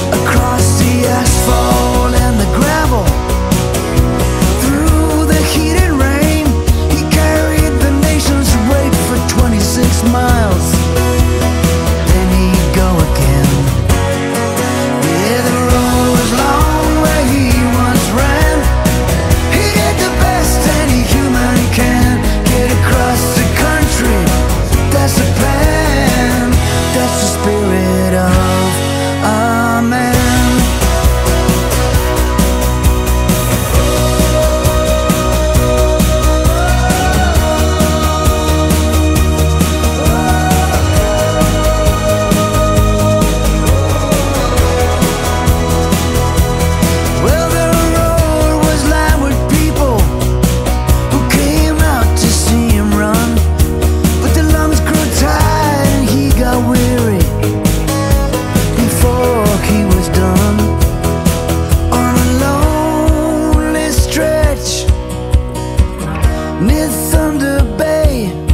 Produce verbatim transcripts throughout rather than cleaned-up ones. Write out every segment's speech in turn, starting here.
across the asphalt and the gravel. Through the heat and rain, he carried the nation's weight for twenty-six miles. Then he'd go again. Yeah, the road was long where he once ran. He did the best any human can, get across the country. That's the plan, that's the spirit of a man. Well, the road was lined with people who came out to see him run, but the lungs grew tired and he got weary before he was done. On a lonely stretch near Thunder Bay,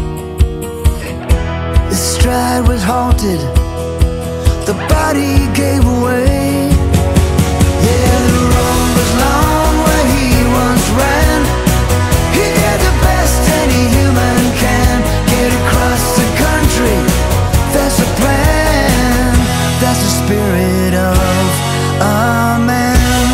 his stride was halted, the body gave away. Yeah, the road was long where he once ran. He did the best any human can, get across the country. That's the plan, that's the spirit of a man.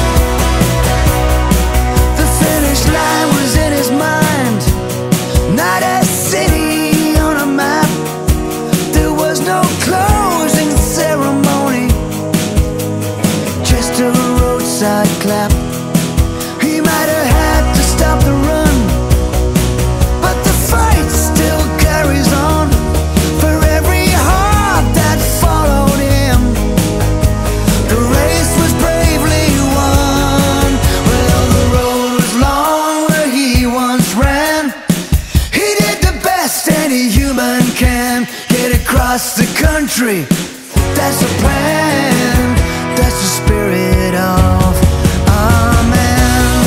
The finish line was in his mind, not a city on a map. There was no closing ceremony, just a roadside clap. He might have had to stop the run, but the fight still carries on for every heart that followed him. The race was bravely won. Well, the road was long where he once ran. He did the best any human can, get across the country. That's the plan, that's the spirit of a man.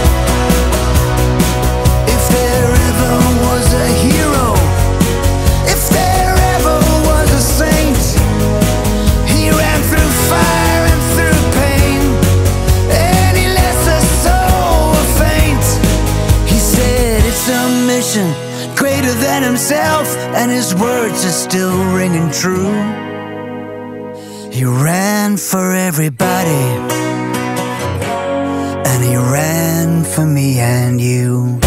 If there ever was a hero, if there ever was a saint, he ran through fire and through pain, and he left us so faint. He said it's a mission greater than himself, and his words are still ringing true. He ran for everybody, and he ran for me and you.